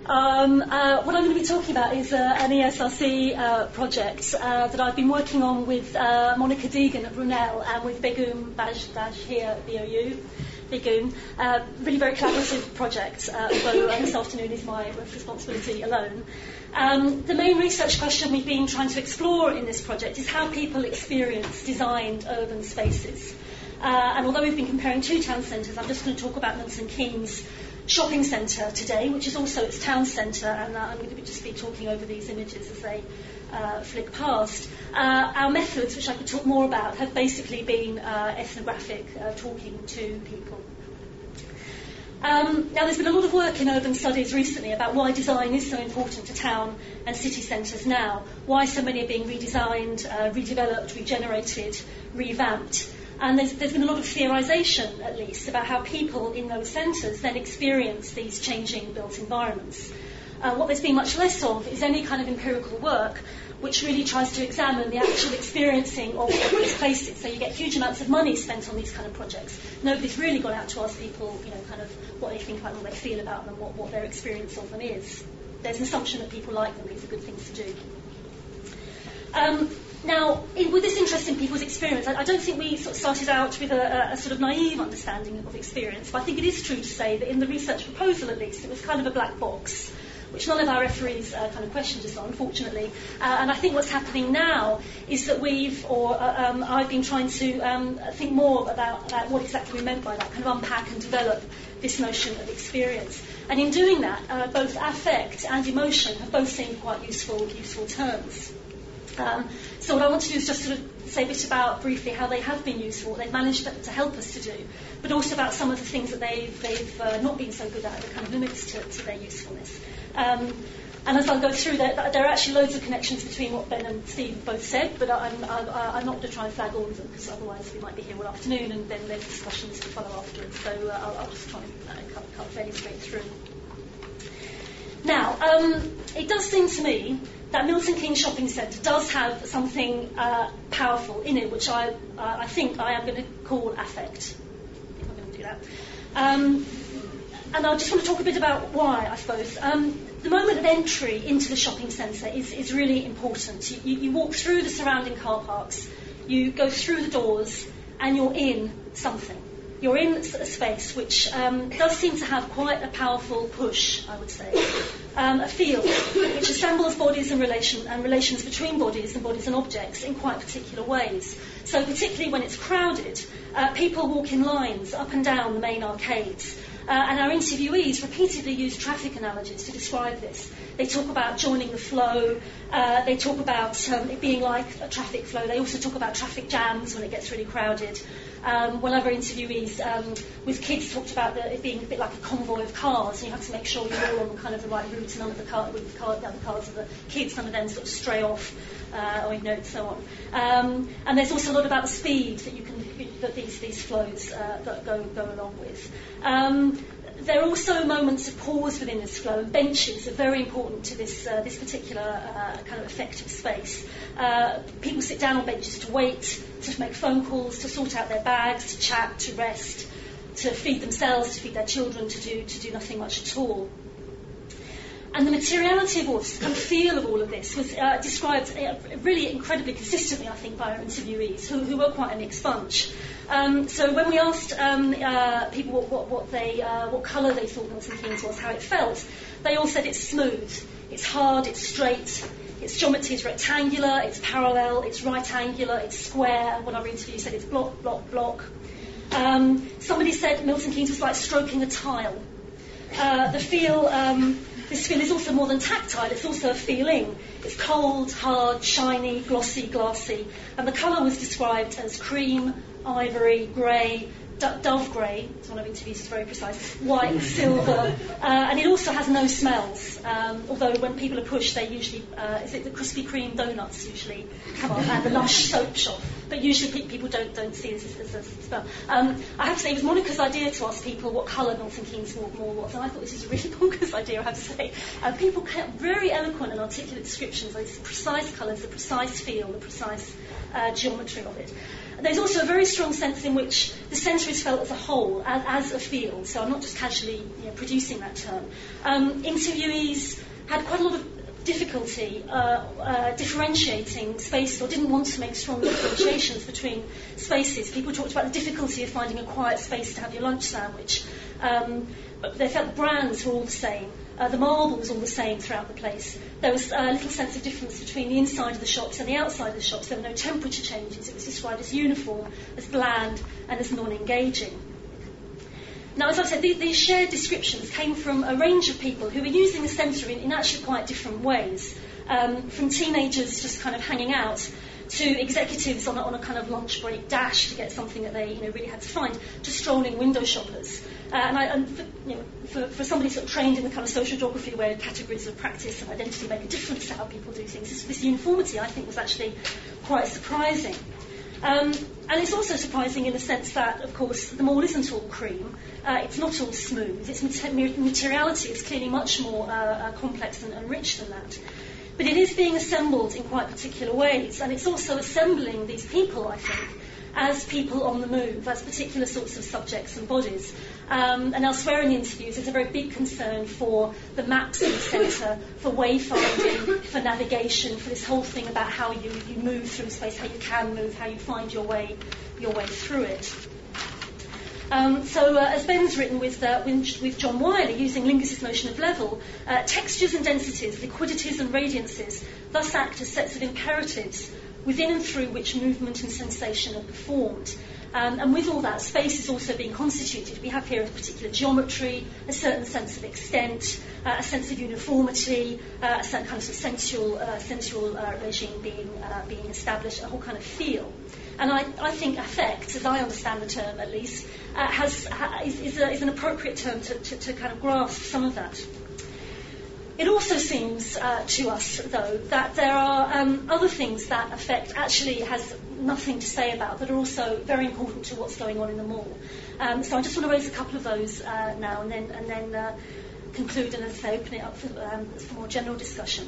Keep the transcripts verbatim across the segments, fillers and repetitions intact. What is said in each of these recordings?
Um, uh, what I'm going to be talking about is uh, an E S R C uh, project uh, that I've been working on with uh, Monica Deegan at Brunel and with Begum Bajdash here at B O U. Begum, uh, really very collaborative project, uh, although uh, this afternoon is my responsibility alone. Um, the main research question we've been trying to explore in this project is how people experience designed urban spaces. Uh, and although we've been comparing two town centres, I'm just going to talk about Milton Keynes shopping centre today, which is also its town centre, and uh, I'm going to be just be talking over these images as they uh, flick past. Uh, our methods, which I could talk more about, have basically been uh, ethnographic, uh, talking to people. Um, now, there's been a lot of work in urban studies recently about why design is so important to town and city centres now, why so many are being redesigned, uh, redeveloped, regenerated, revamped. And there's, there's been a lot of theorisation, at least, about how people in those centres then experience these changing built environments. Uh, what there's been much less of is any kind of empirical work which really tries to examine the actual experiencing of, of these places. So you get huge amounts of money spent on these kind of projects. Nobody's really gone out to ask people, you know, kind of what they think about them, what they feel about them, what, what their experience of them is. There's an assumption that people like them. These are good things to do. Um, Now, in, with this interest in people's experience, I, I don't think we sort of started out with a, a, a sort of naive understanding of experience, but I think it is true to say that in the research proposal, at least, it was kind of a black box, which none of our referees uh, kind of questioned us on, unfortunately. Uh, and I think what's happening now is that we've, or uh, um, I've been trying to um, think more about, about what exactly we meant by that, kind of unpack and develop this notion of experience. And in doing that, uh, both affect and emotion have both seemed quite useful, useful terms. Um, so what I want to do is just sort of say a bit about, briefly, how they have been useful, what they've managed to, to help us to do, but also about some of the things that they've, they've uh, not been so good at, the kind of limits to, to their usefulness. Um, and as I'll go through, there, there are actually loads of connections between what Ben and Steve both said, but I'm, I'm, I'm not going to try and flag all of them, because otherwise we might be here all afternoon, and then there's discussions to follow afterwards. So uh, I'll, I'll just try and uh, cut, cut fairly straight through. Now, um, it does seem to me that Milton Keynes Shopping Centre does have something uh, powerful in it, which I, uh, I think I am going to call affect, if I'm going to do that. Um, and I just want to talk a bit about why, I suppose. Um, the moment of entry into the shopping centre is, is really important. You, you, you walk through the surrounding car parks, you go through the doors, and you're in something. You're in a space which um, does seem to have quite a powerful push, I would say. Um, a field which assembles bodies and, relation, and relations between bodies and bodies and objects in quite particular ways. So particularly when it's crowded, uh, people walk in lines up and down the main arcades. Uh, and our interviewees repeatedly use traffic analogies to describe this. They talk about joining the flow. Uh, they talk about um, it being like a traffic flow. They also talk about traffic jams when it gets really crowded. Um, one of our interviewees um, with kids talked about the, it being a bit like a convoy of cars, and you have to make sure you're all on kind of the right route. None of the, car, with the, car, the other cars of the kids, none of them sort of stray off, uh, or you know, and so on. Um, and there's also a lot about the speed that you can that these these flows uh, that go go along with. Um, There are also moments of pause within this flow, and benches are very important to this uh, this particular uh, kind of effective space. Uh, people sit down on benches to wait, to make phone calls, to sort out their bags, to chat, to rest, to feed themselves, to feed their children, to do to do nothing much at all. And the materiality of all this, the kind of feel of all of this, was uh, described uh, really incredibly consistently, I think, by our interviewees, who, who were quite a mixed bunch. Um, so when we asked um, uh, people what, what, what, they, uh, what colour they thought Milton Keynes was, how it felt, they all said it's smooth, it's hard, it's straight, its geometry is rectangular, it's parallel, it's right angular, it's square. One of our interviewees said it's block, block, block. Um, somebody said Milton Keynes was like stroking a tile. Uh, the feel... Um, This feel is also more than tactile, it's also a feeling. It's cold, hard, shiny, glossy, glassy. And the colour was described as cream, ivory, grey, d- dove grey, it's one of interviews is very precise, white, silver, uh, and it also has no smells. Um, although when people are pushed, they usually, uh, is it the Krispy Kreme donuts usually come up, and the Lush soap shop. But usually pe- people don't don't see this as, as a smell. Um, I have to say, it was Monica's idea to ask people what colour Milton Keynes more was, and I thought this was a really bonkers idea, I have to say. Uh, people kept very eloquent and articulate descriptions, like the precise colours, the precise feel, the precise uh, geometry of it. there's also a very strong sense in which the centre is felt as a whole, as, as a field. So I'm not just casually you know, producing that term. Um, interviewees had quite a lot of difficulty uh, uh, differentiating spaces, or didn't want to make strong differentiations between spaces. People talked about the difficulty of finding a quiet space to have your lunch sandwich. Um, but they felt the brands were all the same. Uh, the marble was all the same throughout the place. There was a little sense of difference between the inside of the shops and the outside of the shops. There were no temperature changes. It was described as uniform, as bland, and as non-engaging. Now, as I've said, these, these shared descriptions came from a range of people who were using the centre in, in actually quite different ways, um, from teenagers just kind of hanging out to executives on a, on a kind of lunch break dash to get something that they you know, really had to find, to strolling window shoppers. Uh, and I, and for, you know, for, for somebody sort of trained in the kind of social geography where categories of practice and identity make a difference to how people do things, this, this uniformity, I think, was actually quite surprising. Um, and it's also surprising in the sense that, of course, the mall isn't all cream. Uh, it's not all smooth. Its materiality is clearly much more uh, uh, complex and, and rich than that. But it is being assembled in quite particular ways, and it's also assembling these people, I think, as people on the move, as particular sorts of subjects and bodies. Um, and elsewhere in the interviews, there's a very big concern for the maps in the centre, for wayfinding, for navigation, for this whole thing about how you, you move through space, how you can move, how you find your way your way through it. Um, so, uh, as Ben's written with, uh, with, with John Wiley, using Lingus's notion of level, uh, textures and densities, liquidities and radiances thus act as sets of imperatives within and through which movement and sensation are performed. Um, and with all that, space is also being constituted. We have here a particular geometry, a certain sense of extent, uh, a sense of uniformity, uh, a certain kind of, sort of sensual, uh, sensual uh, regime being uh, being established, a whole kind of feel. And I, I think affect, as I understand the term at least, uh, has ha, is, is, a, is an appropriate term to, to, to kind of grasp some of that. It also seems uh, to us, though, that there are um, other things that affect actually has nothing to say about, that are also very important to what's going on in the mall. Um, so I just want to raise a couple of those uh, now, and then and then uh, conclude and, as I say, open it up for, um, for more general discussion.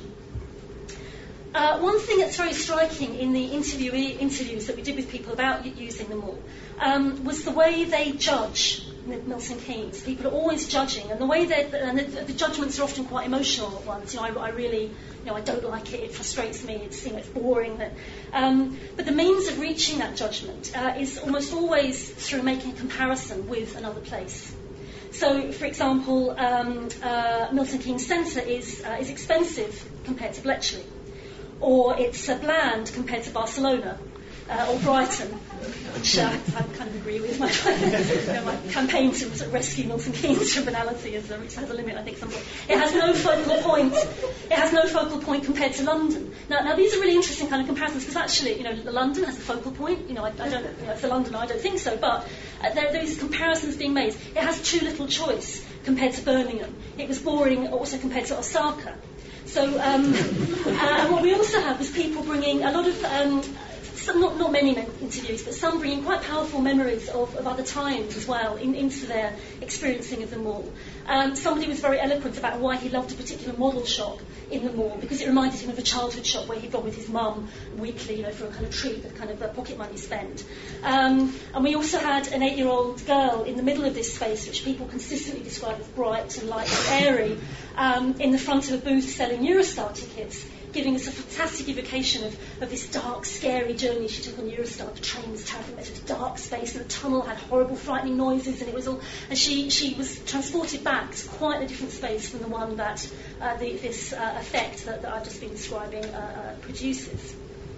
Uh, one thing that's very striking in the interviewee interviews that we did with people about using the mall um, was the way they judge Milton Keynes. People are always judging, and the way they and the, the judgments are often quite emotional ones. You know, I, I really, you know, I don't like it. It frustrates me. It's, you know, it's boring. That, um, but the means of reaching that judgment uh, is almost always through making a comparison with another place. So, for example, um, uh, Milton Keynes Centre is uh, is expensive compared to Bletchley, or it's uh, bland compared to Barcelona. Uh, or Brighton, which uh, I kind of agree with. My, you know, my campaign to sort of rescue Milton Keynes from banality is, uh, which has a limit, I think, some point. It has no focal point. It has no focal point compared to London. Now, now these are really interesting kind of comparisons because actually, you know, London has a focal point. You know, I, I don't. You know, for London, I don't think so. But uh, there, there are these comparisons being made. It has too little choice compared to Birmingham. It was boring also compared to Osaka. So, um, uh, and what we also have was people bringing a lot of. Um, Some, not, not many interviews, but some bringing quite powerful memories of, of other times as well in, into their experiencing of the mall. Um, somebody was very eloquent about why he loved a particular model shop in the mall, because it reminded him of a childhood shop where he'd gone with his mum weekly, you know, for a kind of treat, a kind of uh, pocket money spent. Um, and we also had an eight-year-old girl in the middle of this space, which people consistently describe as bright and light and airy, um, in the front of a booth selling Eurostar tickets, giving us a fantastic evocation of, of this dark, scary journey she took on Eurostar. The train was terrifying, it was a dark space, and the tunnel had horrible, frightening noises, and it was all. And she, she was transported back to quite a different space from the one that uh, the, this uh, effect that, that I've just been describing uh, uh, produces.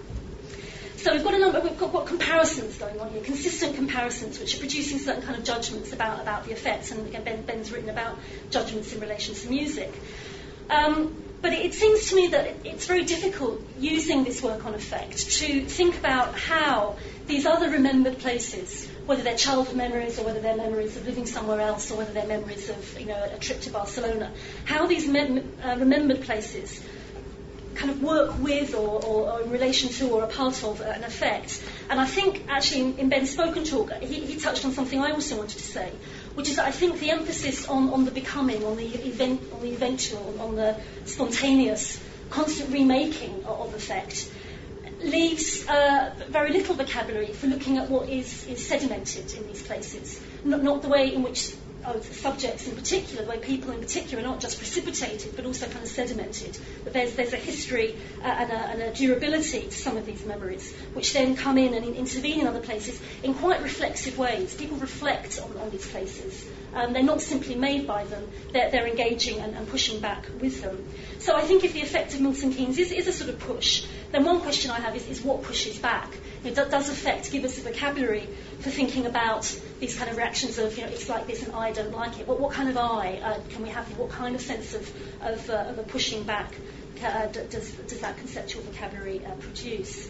So we've got a number, we've got, got comparisons going on here, consistent comparisons, which are producing certain kind of judgments about about the effects. And again, Ben, Ben's written about judgments in relation to music. Um, But it seems to me that it's very difficult using this work on effect to think about how these other remembered places, whether they're childhood memories or whether they're memories of living somewhere else or whether they're memories of, you know, a trip to Barcelona, how these mem- uh, remembered places kind of work with or, or, or in relation to or a part of an effect. And I think actually in, in Ben's spoken talk, he, he touched on something I also wanted to say, which is that I think the emphasis on, on the becoming, on the event, on the eventual, on the spontaneous, constant remaking of, of effect, leaves uh, very little vocabulary for looking at what is, is sedimented in these places, not, not the way in which oh, subjects in particular, the way people in particular are not just precipitated but also kind of sedimented, that there's, there's a history uh, and, a, and a durability to some of these memories, which then come in and in, intervene in other places in quite reflexive ways. People reflect on, on these places. Um, they're not simply made by them, they're, they're engaging and, and pushing back with them. So I think if the effect of Milton Keynes is, is a sort of push, then one question I have is, is what pushes back? You know, does affect give us a vocabulary for thinking about these kind of reactions of, you know, it's like this and I don't like it? What, what kind of I uh, can we have here? What kind of sense of, of, uh, of a pushing back uh, does, does that conceptual vocabulary uh, produce?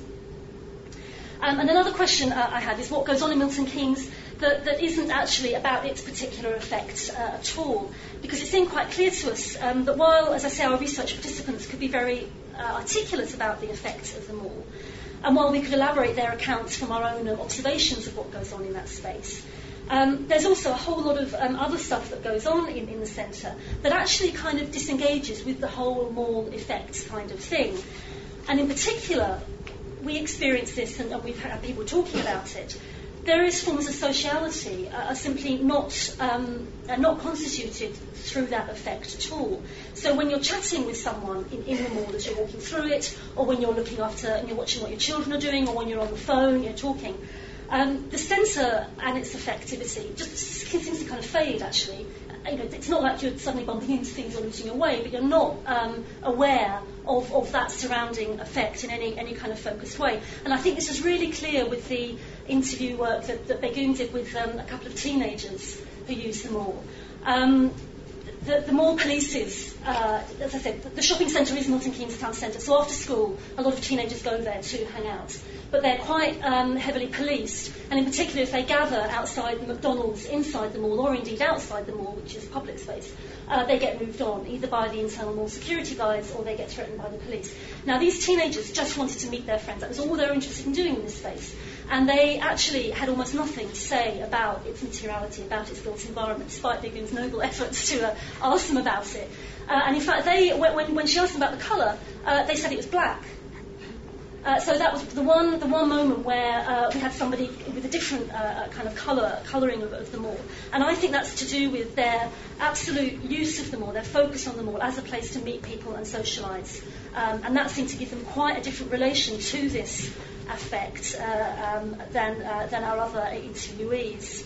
Um, and another question uh, I had is what goes on in Milton Keynes that, that isn't actually about its particular effect uh, at all, because it seemed quite clear to us um, that while, as I say, our research participants could be very uh, articulate about the effect of them all, and while we could elaborate their accounts from our own observations of what goes on in that space, um, there's also a whole lot of um, other stuff that goes on in, in the centre that actually kind of disengages with the whole mall effects kind of thing. And in particular, we experience this, and, and we've had people talking about it. Various forms of sociality uh, are simply not um, are not constituted through that effect at all. So when you're chatting with someone in, in the mall as you're walking through it, or when you're looking after and you're watching what your children are doing, or when you're on the phone, you're talking, um, the centre and its effectivity just seems to kind of fade, actually. You know, it's not like you're suddenly bumping into things or losing your way, but you're not um, aware of, of that surrounding effect in any, any kind of focused way. And I think this is really clear with the interview work that, that Begun did with um, a couple of teenagers who use the mall. Um, the, the mall polices, uh, as I said, the shopping centre is Milton Keynes Town Centre, so after school a lot of teenagers go there to hang out. But they're quite um, heavily policed, and in particular if they gather outside the McDonald's inside the mall, or indeed outside the mall, which is public space, uh, they get moved on, either by the internal mall security guards or they get threatened by the police. Now these teenagers just wanted to meet their friends, that was all they were interested in doing in this space, and they actually had almost nothing to say about its materiality, about its built environment, despite Begun's noble efforts to uh, ask them about it. Uh, and in fact, they, when, when she asked them about the colour, uh, they said it was black. Uh, so that was the one, the one moment where uh, we had somebody with a different uh, kind of colour, colouring of, of the mall. And I think that's to do with their absolute use of the mall, their focus on the mall as a place to meet people and socialise. Um, and that seemed to give them quite a different relation to this affect uh, um, than, uh, than our other interviewees.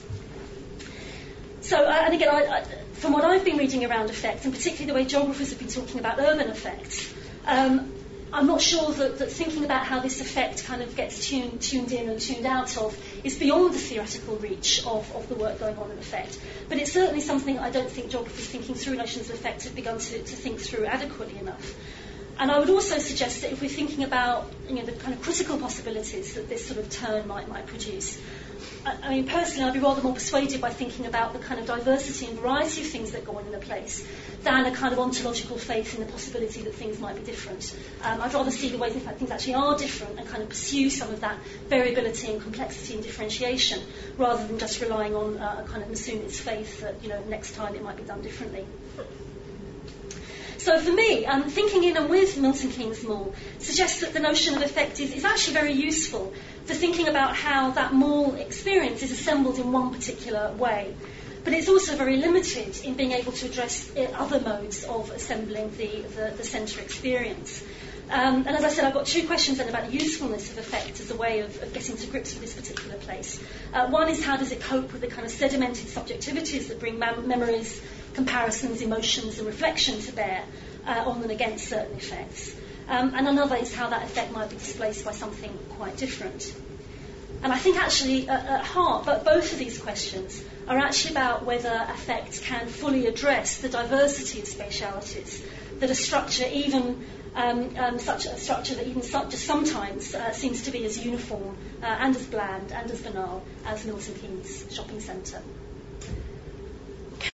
So, uh, and again, I, I, from what I've been reading around affect, and particularly the way geographers have been talking about urban affect, um, I'm not sure that, that thinking about how this effect kind of gets tuned, tuned in and tuned out of is beyond the theoretical reach of, of the work going on in effect. But it's certainly something I don't think geographers thinking through notions of effect have begun to, to think through adequately enough. And I would also suggest that if we're thinking about, you know, the kind of critical possibilities that this sort of turn might might produce, I, I mean, personally, I'd be rather more persuaded by thinking about the kind of diversity and variety of things that go on in a place than a kind of ontological faith in the possibility that things might be different. Um, I'd rather see the ways, in fact, things actually are different and kind of pursue some of that variability and complexity and differentiation rather than just relying on uh, a kind of Massoud's faith that, you know, next time it might be done differently. So for me, um, thinking in and with Milton Keynes Mall suggests that the notion of effect is, is actually very useful for thinking about how that mall experience is assembled in one particular way. But it's also very limited in being able to address other modes of assembling the, the, the centre experience. Um, and as I said, I've got two questions then about the usefulness of effect as a way of, of getting to grips with this particular place. Uh, one is, how does it cope with the kind of sedimented subjectivities that bring mem- memories, comparisons, emotions and reflection to bear uh, on and against certain effects? Um, and another is how that effect might be displaced by something quite different. And I think actually at, at heart, but both of these questions are actually about whether affect can fully address the diversity of spatialities that a structure, even um, um, such a structure that even such, just sometimes uh, seems to be as uniform uh, and as bland and as banal as Milton Keynes shopping centre.